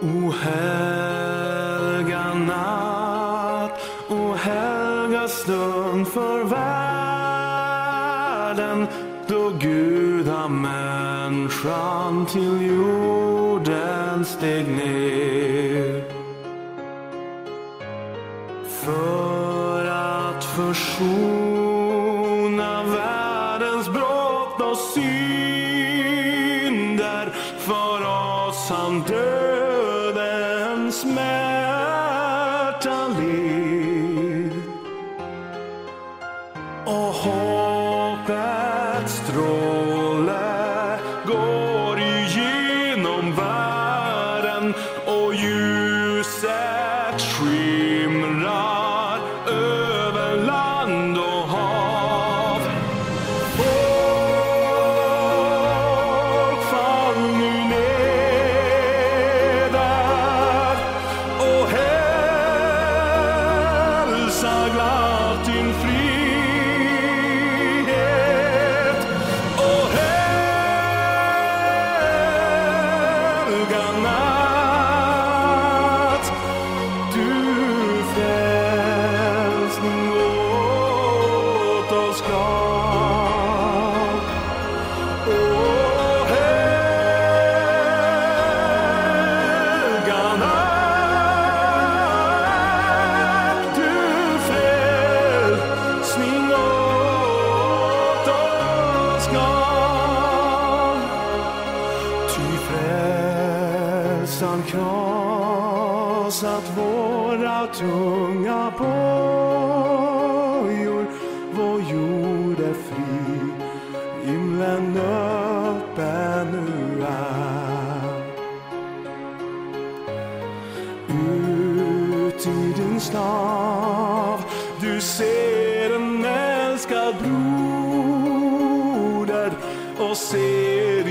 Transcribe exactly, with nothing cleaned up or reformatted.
O helga natt, o helga stund för världen, då Gud har människan till jorden steg ner. För att försona världens brott och synder, för oss han dödens smärta led. Och hoppets stråle går igenom världen, och ljuset skimrar över land och hav. Folk, fall nu neder och hälsa glatt din frihet. Och helga natt, du frälsning åt oss gav. Och helga natt, du frälsning åt oss gav. Ty frälsaren krossat våra tunga bojor, vår jord är fri, himlen öppen nu är. Ut i din stav du ser en älskad broder, och ser